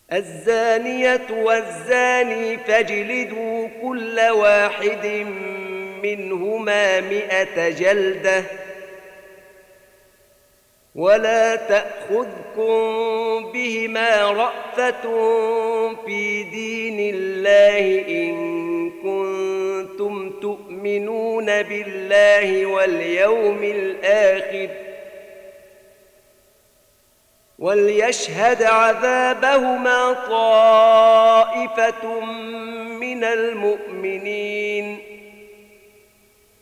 الزانية والزاني فاجلدوا كل واحد منهما 100 جلدة ولا تأخذكم بهما رأفة في دين الله إن كنتم تؤمنون بالله واليوم الآخر وليشهد عذابهما طائفة من المؤمنين